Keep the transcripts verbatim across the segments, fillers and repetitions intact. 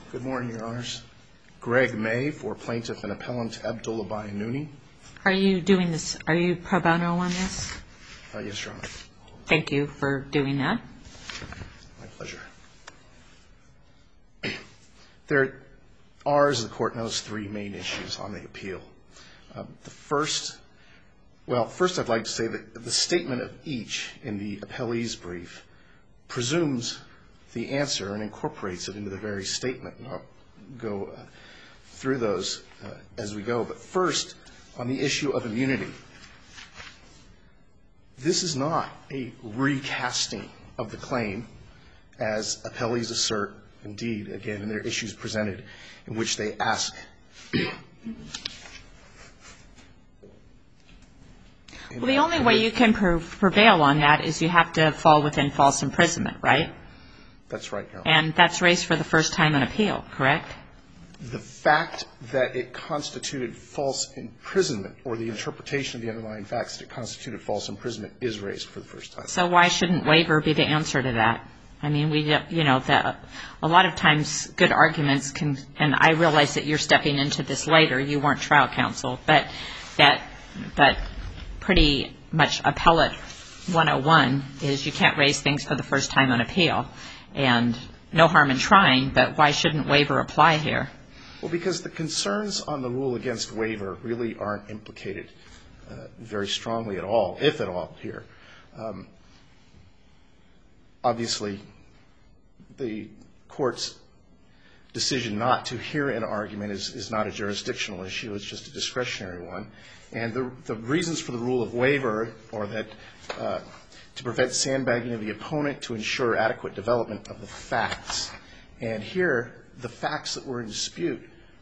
Good morning, Your Honors. Greg May for Plaintiff and Appellant Abdullah Bayonouni. Are you doing this, are you pro bono on this? Uh, yes, Your Honor. Thank you for doing that. My pleasure. There are, as the Court knows, three main issues on the appeal. Uh, the first, well, first I'd like to say that the statement of each in the appellee's brief presumes the answer and incorporates it into the very statement. And I'll go uh, through those uh, as we go. But first, on the issue of immunity, this is not a recasting of the claim, as appellees assert, indeed, again, in their issues presented, in which they ask. Well, the only way you can prevail on that is you have to fall within false imprisonment, right? That's right, Your Honor. And that's raised for the first time on appeal, correct? The fact that it constituted false imprisonment, or the interpretation of the underlying facts that it constituted false imprisonment, is raised for the first time. So why shouldn't waiver be the answer to that? I mean, we, you know, the, a lot of times good arguments can, and I realize that you're stepping into this later, you weren't trial counsel, but that, but pretty much appellate one oh one is you can't raise things for the first time on appeal. And no harm in trying, but why shouldn't waiver apply here? Well, because the concerns on the rule against waiver really aren't implicated uh, very strongly at all, if at all, here. Um, obviously, the Court's decision not to hear an argument is, is not a jurisdictional issue. It's just a discretionary one. And the, the reasons for the rule of waiver are that uh, to prevent sandbagging of the opponent, to ensure adequate development of the facts. And here, the facts that were in dispute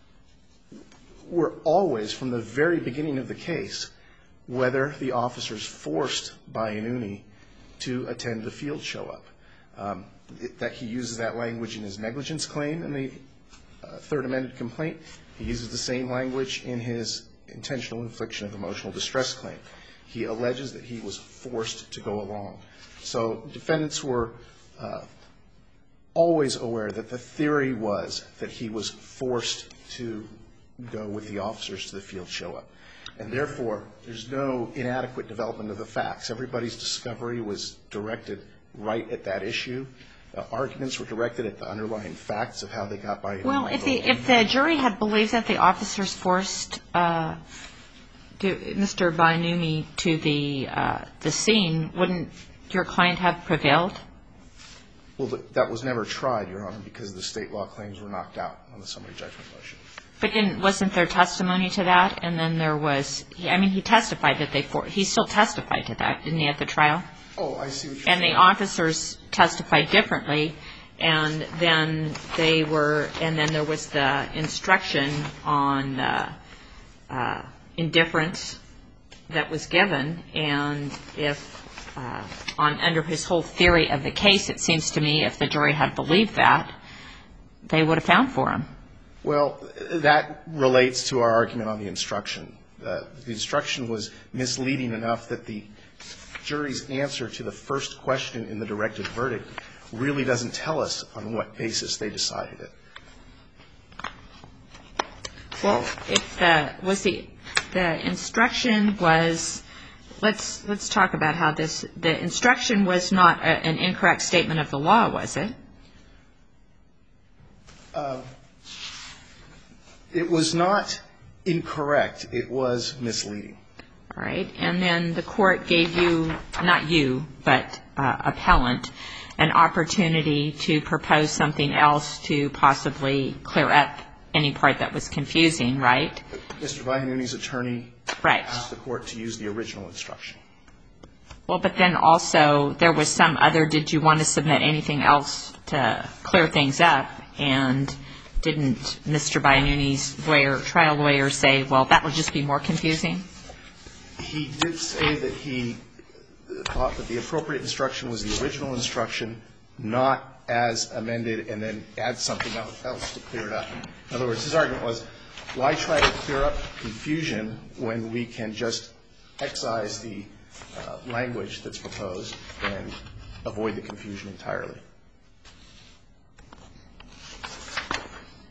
were always, from the very beginning of the case, whether the officers forced Bayonouni to attend the field show-up. Um, that he uses that language in his negligence claim in the uh, third amended complaint. He uses the same language in his intentional infliction of emotional distress claim. He alleges that he was forced to go along. So defendants were uh, always aware that the theory was that he was forced to go with the officers to the field show-up. And therefore, there's no inadequate development of the facts. Everybody's discovery was directed right at that issue. Uh, arguments were directed at the underlying facts of how they got Bayonouni. Well, if the, if the jury had believed that the officers forced uh, to Mister Bayonouni to the uh, the scene, wouldn't your client have prevailed? Well, that was never tried, Your Honor, because the state law claims were knocked out on the summary judgment motion. But didn't, wasn't there testimony to that? And then there was, I mean, he testified that they, for, he still testified to that, didn't he, at the trial? Oh, I see what you're saying. And the officers testified differently, and then they were, and then there was the instruction on uh, uh, indifference that was given, and if uh, on under his whole theory of the case, it seems to me if the jury had believed that, they would have found for him. Well, that relates to our argument on the instruction. Uh, the instruction was misleading enough that the jury's answer to the first question in the directed verdict really doesn't tell us on what basis they decided it. Well, if the was the the instruction was, let's let's talk about how this, the instruction was not a, an incorrect statement of the law, was it? Uh, it was not incorrect. It was misleading. All right. And then the court gave you, not you, but uh, appellant, an opportunity to propose something else to possibly clear up any part that was confusing, right? Mister Bayonouni's attorney right. asked the court to use the original instruction. Well, but then also there was some other, did you want to submit anything else to clear things up? And didn't Mister Bayonouni's lawyer, trial lawyer say, well, that would just be more confusing? He did say that he thought that the appropriate instruction was the original instruction, not as amended and then add something else to clear it up. In other words, his argument was, why try to clear up confusion when we can just excise the uh, language that's proposed and avoid the confusion entirely?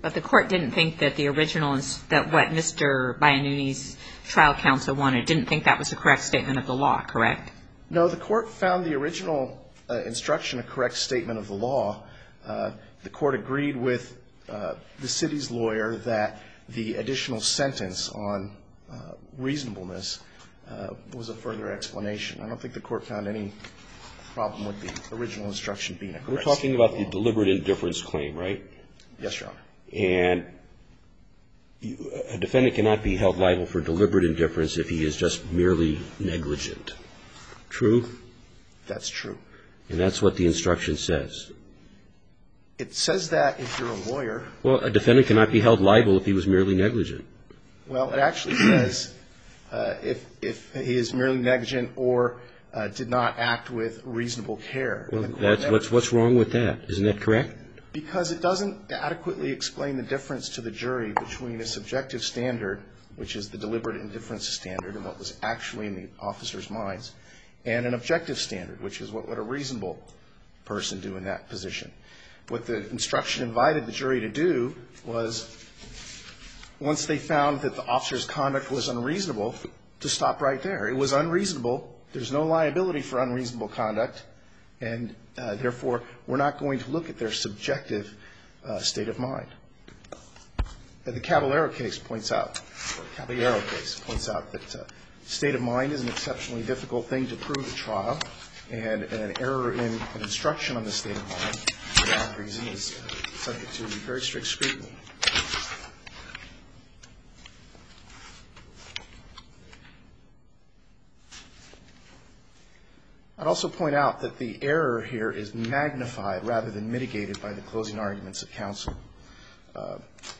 But the court didn't think that the original, that what Mister Bianuni's trial counsel wanted, didn't think that was a correct statement of the law, correct? No, the court found the original uh, instruction a correct statement of the law. Uh, the court agreed with uh, the city's lawyer that the additional sentence on uh, reasonableness uh, was a further explanation. I don't think the court found any problem with the original instruction being a correct statement. We're talking about the deliberate indifference claim, right? Yes, Your Honor. And you, a defendant cannot be held liable for deliberate indifference if he is just merely negligent. True? That's true. And that's what the instruction says. It says that if you're a lawyer. Well, a defendant cannot be held liable if he was merely negligent. Well, it actually says uh, if, if he is merely negligent or uh, did not act with reasonable care. Well, that's what's, what's wrong with that. Isn't that correct? Because it doesn't adequately explain the difference to the jury between a subjective standard, which is the deliberate indifference standard and what was actually in the officer's minds, and an objective standard, which is what would a reasonable person do in that position. What the instruction invited the jury to do was, once they found that the officer's conduct was unreasonable, to stop right there. It was unreasonable. There's no liability for unreasonable conduct, and uh, therefore, we're not going to look at their subjective uh, state of mind. And the Caballero case points out, or Caballero case points out that uh, state of mind is an exceptionally difficult thing to prove at trial, and an error in an instruction on the state of mind, for that reason, is uh, subject to very strict scrutiny. I'd also point out that the error here is magnified rather than mitigated by the closing arguments of counsel. Uh,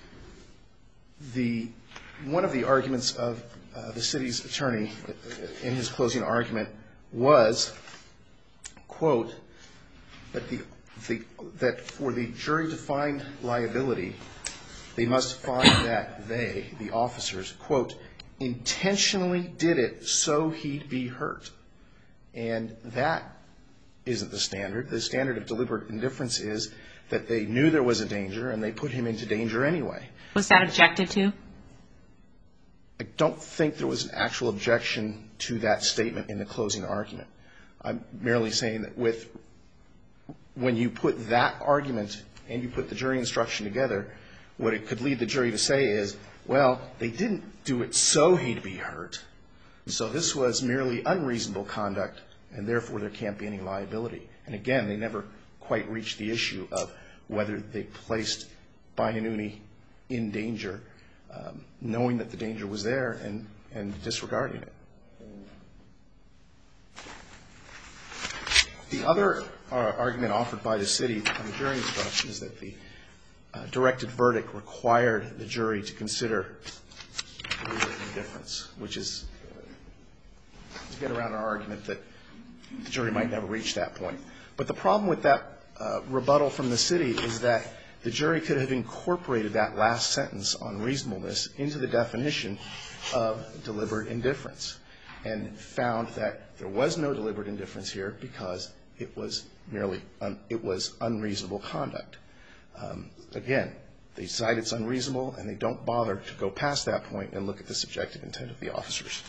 the one of the arguments of uh, the city's attorney in his closing argument was, quote, that the, the that for the jury to find liability, they must find that they, the officers, quote, intentionally did it so he'd be hurt. And that isn't the standard. The standard of deliberate indifference is that they knew there was a danger and they put him into danger anyway. Was that objected to? I don't think there was an actual objection to that statement in the closing argument. I'm merely saying that with when you put that argument and you put the jury instruction together, what it could lead the jury to say is, well, they didn't do it so he'd be hurt. So this was merely unreasonable conduct, and therefore there can't be any liability. And again, they never quite reached the issue of whether they placed Bianuni in danger, um, knowing that the danger was there and, and disregarding it. The other uh, argument offered by the city on the jury instruction is that the uh, directed verdict required the jury to consider deliberate indifference, which is to get around our argument that the jury might never reach that point. But the problem with that uh, rebuttal from the city is that the jury could have incorporated that last sentence on reasonableness into the definition of deliberate indifference and found that there was no deliberate indifference here because it was merely un- it was unreasonable conduct. Um, again, they decide it's unreasonable and they don't bother to go past that point and look at the subjective intent of the officers.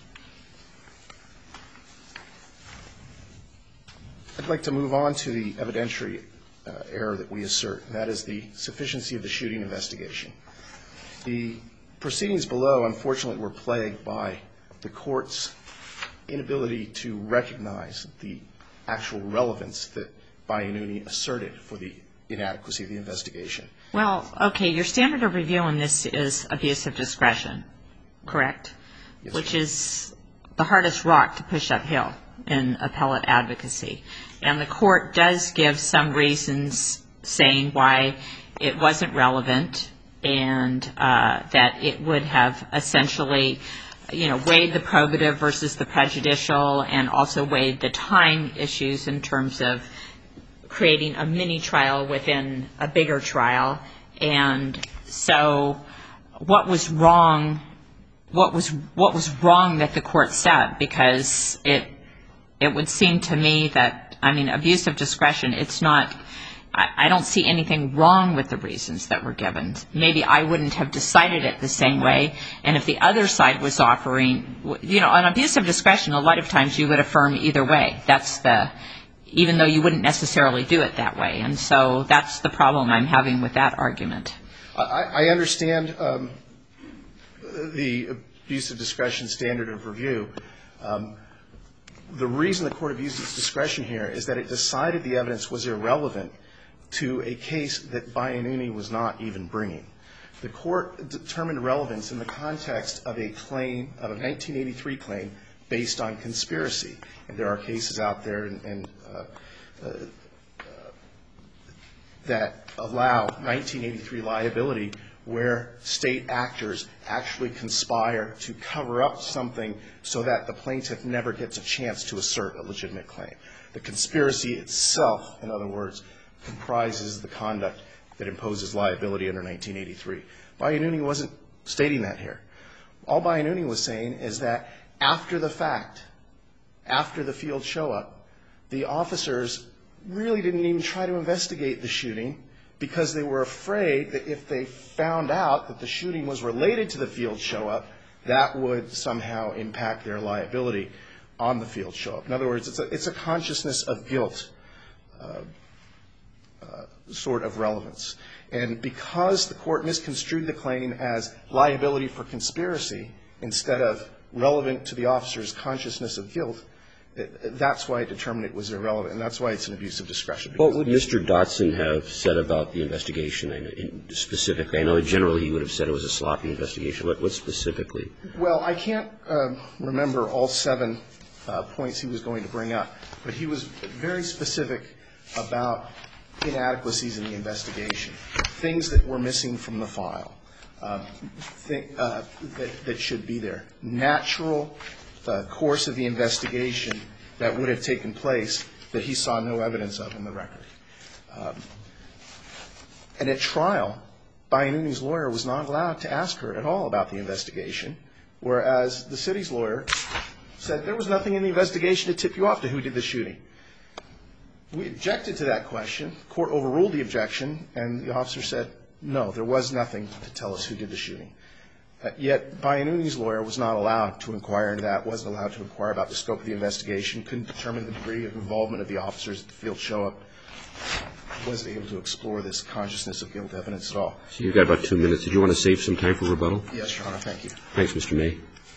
I'd like to move on to the evidentiary uh, error that we assert, and that is the sufficiency of the shooting investigation. The proceedings below, unfortunately, were plagued by the court's inability to recognize the actual relevance that Bianuni asserted for the inadequacy of the investigation. Well, okay, your standard of review on this is abuse of discretion, correct? Yes, Which ma'am. is the hardest rock to push uphill in appellate advocacy. And the court does give some reasons saying why it wasn't relevant and uh, that it would have essentially, you know, weighed the probative versus the prejudicial and also weighed the time issues in terms of creating a mini trial within a bigger trial. And so what was wrong, what was what was wrong that the court said? Because it it would seem to me that, I mean, abuse of discretion, it's not, I, I don't see anything wrong with the reasons that were given. Maybe I wouldn't have decided it the same way. And if the other side was offering, you know, on abuse of discretion, a lot of times you would affirm either way. That's the, even though you wouldn't necessarily do it that way. And so that's the problem I'm having with that argument. I, I understand um, the abuse of discretion standard of review. Um, the reason the court abused its discretion here is that it decided the evidence was irrelevant to a case that Bianuni was not even bringing. The court determined relevance in the context of a claim, of a nineteen eighty-three claim, based on conspiracy. And there are cases out there and, and uh, uh, that allow nineteen eighty-three liability where state actors actually conspire to cover up something so that the plaintiff never gets a chance to assert a legitimate claim. The conspiracy itself, in other words, comprises the conduct that imposes liability under nineteen eighty-three. Bianuni wasn't stating that here. All Bianuni was saying is that after the fact, after the field show-up, the officers really didn't even try to investigate the shooting because they were afraid that if they found out that the shooting was related to the field show-up, that would somehow impact their liability on the field show-up. In other words, it's a, it's a consciousness of guilt uh, uh, sort of relevance. And because the court misconstrued the claim as liability for conspiracy instead of relevant to the officer's consciousness of guilt, that's why it determined it was irrelevant, and that's why it's an abuse of discretion. What would Mister Dotson have said about the investigation I know, in, specifically? I know generally he would have said it was a sloppy investigation. What, what specifically? Well, I can't um, remember all seven uh, points he was going to bring up, but he was very specific about inadequacies in the investigation, things that were missing from the file, uh, th- uh, that, that should be there. Natural uh, course of the investigation that would have taken place that he saw no evidence of in the record. Um, and at trial, Bianuni's lawyer was not allowed to ask her at all about the investigation, whereas the city's lawyer said there was nothing in the investigation to tip you off to who did the shooting. We objected to that question. The court overruled the objection, and the officer said, no, there was nothing to tell us who did the shooting. Uh, yet Bianuni's lawyer was not allowed to inquire into that, wasn't allowed to inquire about the scope of the investigation, couldn't determine the degree of involvement of the officers at the field show-up, wasn't able to explore this consciousness of guilt evidence at all. So you've got about two minutes. Did you want to save some time for rebuttal? Yes, Your Honor. Thank you. Thanks, Mister May.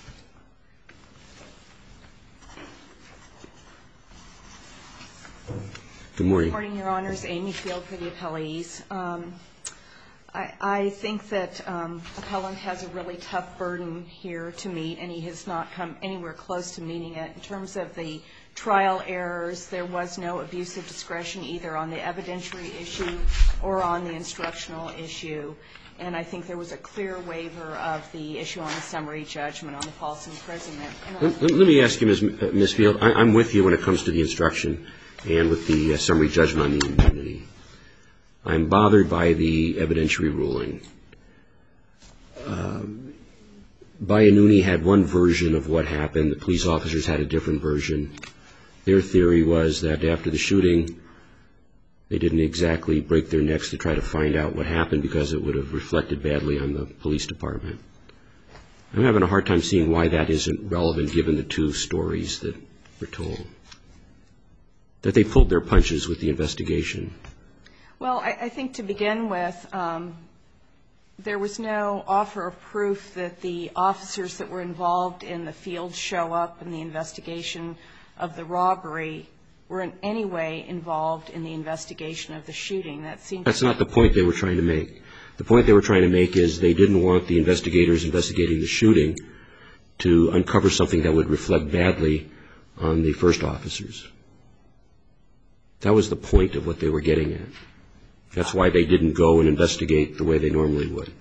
Good morning. Good morning, Your Honors. Amy Field for the appellees. Um, I, I think that um, appellant has a really tough burden here to meet, and he has not come anywhere close to meeting it. In terms of the trial errors, there was no abuse of discretion either on the evidentiary issue or on the instructional issue. And I think there was a clear waiver of the issue on the summary judgment on the false imprisonment. Let, let me ask you, Miz Uh, Miz Field, I, I'm with you when it comes to the instruction and with the uh, summary judgment on the immunity. I'm bothered by the evidentiary ruling. Uh, Bianuni had one version of what happened. The police officers had a different version. Their theory was that after the shooting, they didn't exactly break their necks to try to find out what happened because it would have reflected badly on the police department. I'm having a hard time seeing why that isn't relevant given the two stories that were told. That they pulled their punches with the investigation. Well, I, I think to begin with, um, there was no offer of proof that the officers that were involved in the field show-up in the investigation of the robbery were in any way involved in the investigation of the shooting. That seemed That's not the point they were trying to make. The point they were trying to make is they didn't want the investigators investigating the shooting to uncover something that would reflect badly on the first officers. That was the point of what they were getting at. That's why they didn't go and investigate the way they normally would.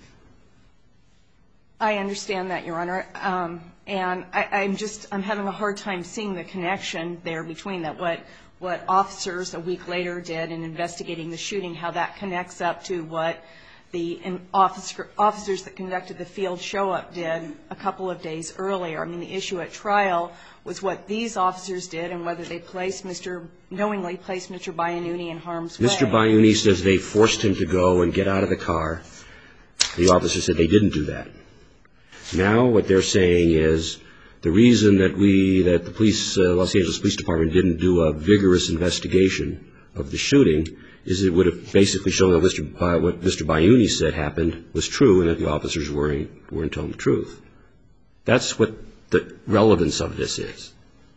I understand that, Your Honor. Um, and I, I'm just, I'm having a hard time seeing the connection there between that, what, what officers a week later did in investigating the shooting, how that connects up to what the officer, officers that conducted the field show-up did a couple of days earlier. I mean, the issue at trial was what these officers did and whether they placed Mister knowingly placed Mister Bianuni in harm's way. Mister Bianuni says they forced him to go and get out of the car. The officer said they didn't do that. Now what they're saying is the reason that we, that the police, uh, Los Angeles Police Department didn't do a vigorous investigation of the shooting is it would have basically shown that Mister Bi- what Mister Bianuni said happened was true and that the officers weren't, weren't telling the truth. That's what the relevance of this is.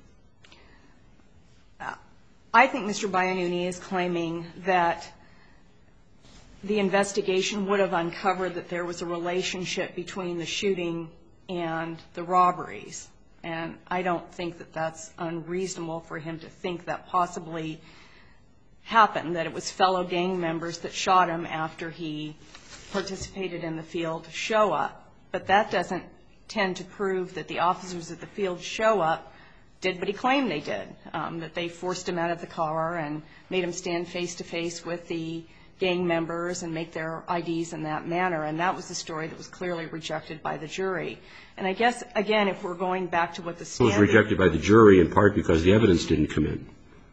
I think Mister Bianuni is claiming that the investigation would have uncovered that there was a relationship between the shooting and the robberies. And I don't think that that's unreasonable for him to think that possibly happened, that it was fellow gang members that shot him after he participated in the field show-up. But that doesn't tend to prove that the officers at the field show-up did what he claimed they did, um, that they forced him out of the car and made him stand face-to-face with the gang members and make their I Ds in that manner. And that was the story that was clearly rejected by the jury. And I guess, again, if we're going back to what the standard... It was rejected by the jury in part because the evidence didn't come in.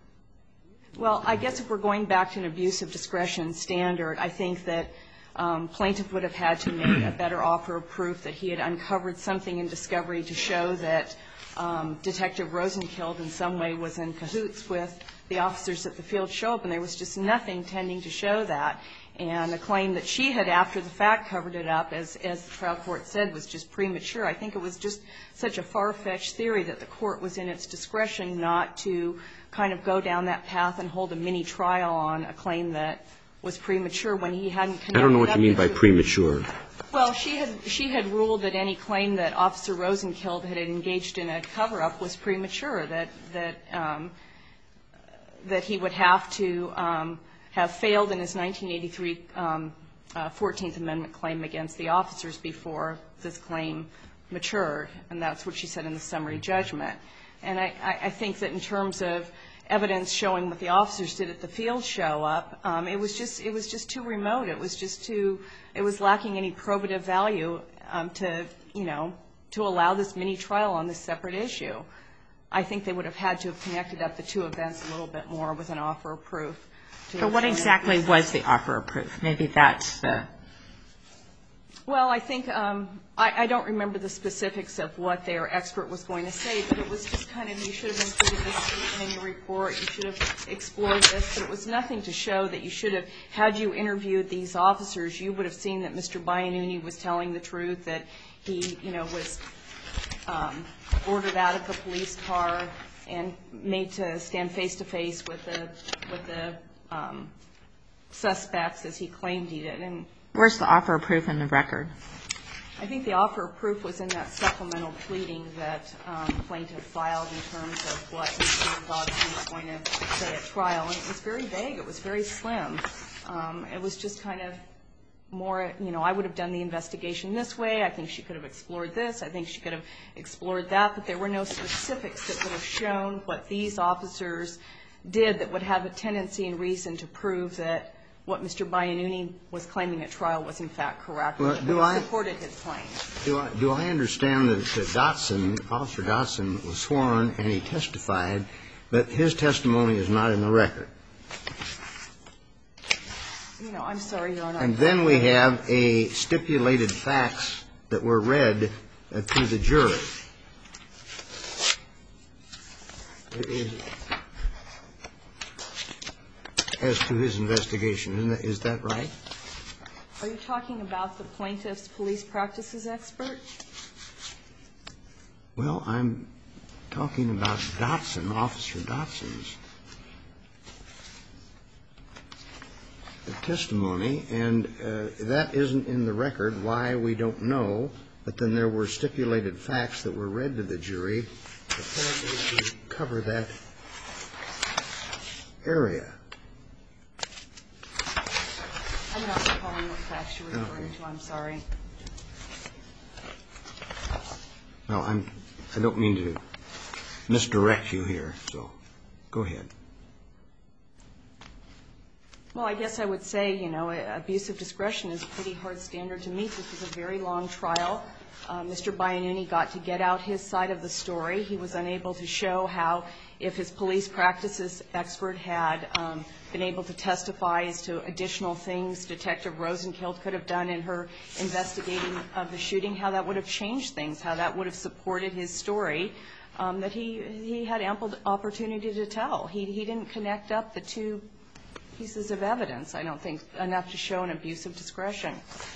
Well, I guess if we're going back to an abuse of discretion standard, I think that um, plaintiff would have had to make a better offer of proof that he had uncovered something in discovery to show that um, Detective Rosenkind in some way was in cahoots with the officers at the field show-up, and there was just nothing tending to show that. And the claim that she had, after the fact, covered it up, as, as the trial court said, was just premature. I think it was just such a far-fetched theory that the court was in its discretion not to kind of go down that path and hold a mini-trial on a claim that was premature when he hadn't connected up. I don't know what you mean by premature. Well, she had, she had ruled that any claim that Officer Rosenkind had engaged in a cover-up was premature, that, that, um, that he would have to um, have failed in his nineteen eighty-three um, uh, fourteenth Amendment claim against the officers before this claim matured, and that's what she said in the summary judgment. And I, I think that in terms of evidence showing what the officers did at the field show-up, um, it was just it was just too remote. It was just too it was lacking any probative value um, to you know to allow this mini trial on this separate issue. I think they would have had to have connected up the two events a little bit more with an offer of proof. So what exactly was the offer of proof? Maybe that's the... Well, I think um, I, I don't remember the specifics of what their expert was going to say, but it was just kind of, you should have included this in your report, you should have explored this, but it was nothing to show that you should have, had you interviewed these officers, you would have seen that Mister Bianuni was telling the truth, that he, you know, was um, ordered out of the police car and made to stand face-to-face with the, with the um, suspects as he claimed he did. And where's the offer of proof in the record? I think the offer of proof was in that supplemental pleading that um, plaintiff filed in terms of what Mister Dodson was going to say at trial. And it was very vague. It was very slim. Um, it was just kind of more, you know, I would have done the investigation this way. I think she could have explored this. I think she could have explored that. But there were no specifics that would have shown what these officers did that would have a tendency and reason to prove that what Mister Bianuni was claiming at trial was in fact correct. Well, do I supported his claims. Do I, do I understand that, that Dotson, Officer Dotson, was sworn and he testified, but his testimony is not in the record? You know, I'm sorry, Your Honor. And then we have a stipulated facts that were read uh, to the jury. Is, as to his investigation. Isn't that, is that right? Are you talking about the plaintiff's police practices expert? Well, I'm talking about Dotson, Officer Dotson's testimony, and uh, that isn't in the record. Why, we don't know. But then there were stipulated facts that were read to the jury to cover that area. I'm not recalling what facts you're referring to. I'm sorry. Well, I'm, I don't mean to misdirect you here, so go ahead. Well, I guess I would say, you know, abuse of discretion is a pretty hard standard to meet. This was a very long trial. Uh, Mister Biannuni got to get out his side of the story. He was unable to show how, if his police practices expert had um, been able to testify as to additional things Detective Rosenkind could have done in her investigating of the shooting, how that would have changed things, how that would have supported his story, um, that he, he had ample opportunity to tell. He, he didn't connect up the two pieces of evidence, I don't think, enough to show an abuse of discretion.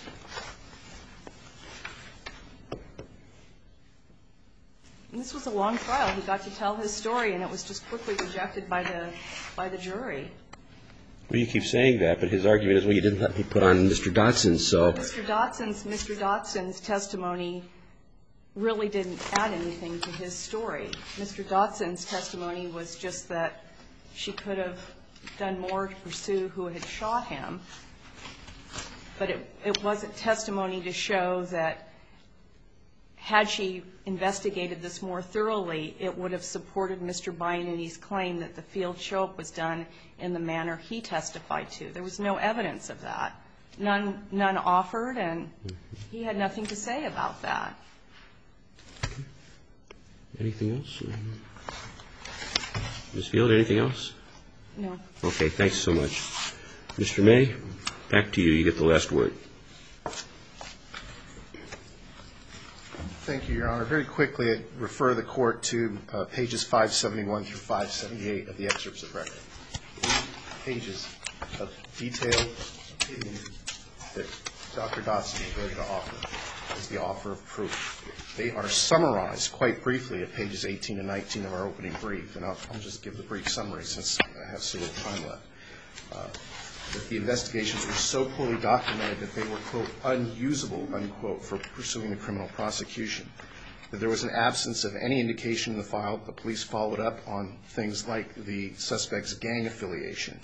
And this was a long trial. He got to tell his story, and it was just quickly rejected by the by the jury. Well, you keep saying that, but his argument is, well, you didn't let me put on Mister Dotson, so. Mister Dotson's Mister Dotson's testimony really didn't add anything to his story. Mister Dotson's testimony was just that she could have done more to pursue who had shot him, but it, it wasn't testimony to show that had she investigated this more thoroughly, it would have supported Mister Biannuni's claim that the field show-up was done in the manner he testified to. There was no evidence of that. None, none offered, and he had nothing to say about that. Anything else? Miz Field, anything else? No. Okay, thanks so much. Mister May, back to you. You get the last word. Thank you, Your Honor. Very quickly, I refer the Court to uh, pages five seventy-one through five seventy-eight of the excerpts of record. Eight pages of detailed opinion that Doctor Dotson is ready to offer as the offer of proof. They are summarized quite briefly at pages eighteen and nineteen of our opening brief, and I'll, I'll just give the brief summary since I have so little time left. Uh, that the investigations were so poorly documented that they were, quote, unusable, unquote, for pursuing the criminal prosecution. That there was an absence of any indication in the file. The police followed up on things like the suspect's gang affiliation.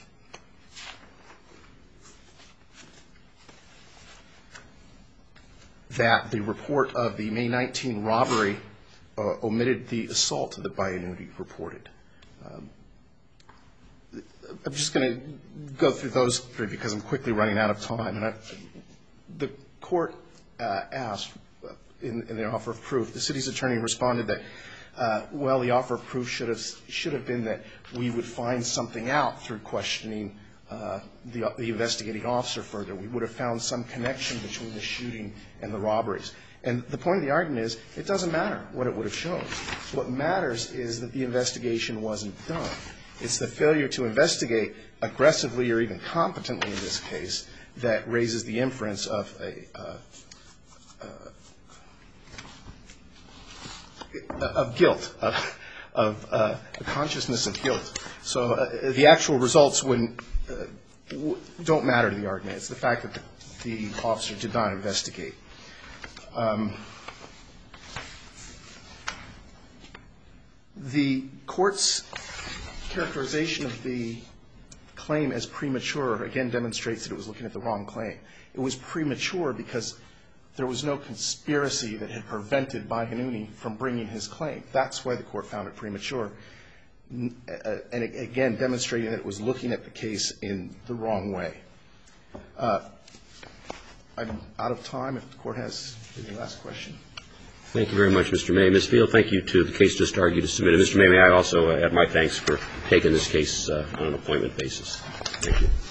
That the report of the May nineteenth robbery uh, omitted the assault that Biannuni reported. Um, I'm just going to go through those three because I'm quickly running out of time. And I, the court uh, asked in, in the offer of proof, the city's attorney responded that, uh, well, the offer of proof should have should have been that we would find something out through questioning uh, the, the investigating officer further. We would have found some connection between the shooting and the robberies. And the point of the argument is it doesn't matter what it would have shown. What matters is that the investigation wasn't done. It's the failure to investigate aggressively or even competently in this case that raises the inference of a uh, uh, of guilt, of, of uh, a consciousness of guilt. So uh, the actual results wouldn't, uh, w- don't matter to the argument. It's the fact that the, the officer did not investigate. Um, the court's characterization of the claim as premature, again, demonstrates that it was looking at the wrong claim. It was premature because there was no conspiracy that had prevented Biannuni from bringing his claim. That's why the court found it premature. And again, demonstrating that it was looking at the case in the wrong way. Uh, I'm out of time. If the court has any last question. Thank you very much, Mister May. Miz Field, thank you to the case just argued to submit. Mister May, may I also add my thanks for taking this case uh, on an appointment basis. Thank you.